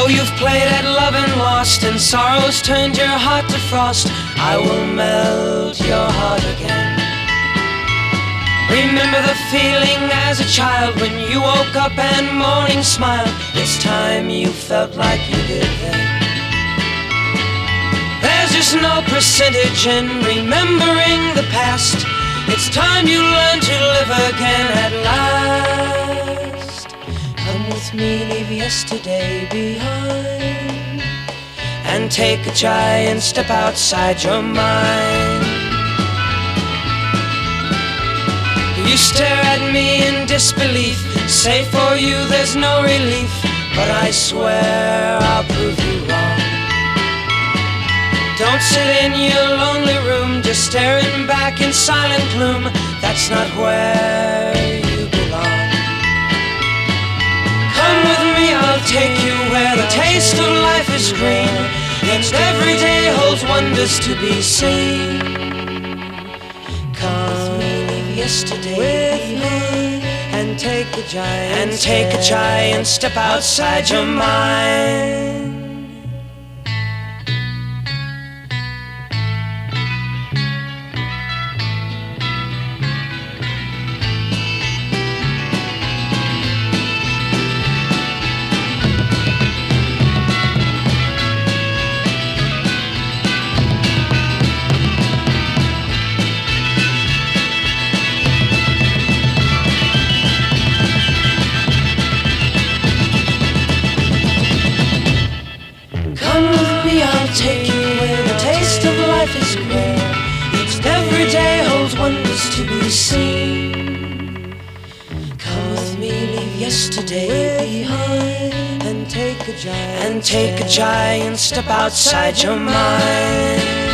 you've played at love and lost, and sorrows turned your heart to frost, I will melt your heart again. Remember the feeling as a child when you woke up and morning smiled. It's time you felt like you did then. There's just no percentage in remembering the past. It's time you learn to live again at last. Come with me, leave yesterday behind, and take a giant step outside your mind. You stare at me in disbelief, say for you there's no relief, but I swear I'll prove you wrong. Don't sit in your lonely room just staring back in silent gloom. That's not where you belong. Come with me, I'll take you where the taste of life is green, and every day holds wonders to be seen. Come with me, leave yesterday behind, and take a giant step outside your mind. I'll take you where the taste of life is green. Each and every day holds wonders to be seen. Come with me, leave yesterday behind, and take a giant step outside your mind.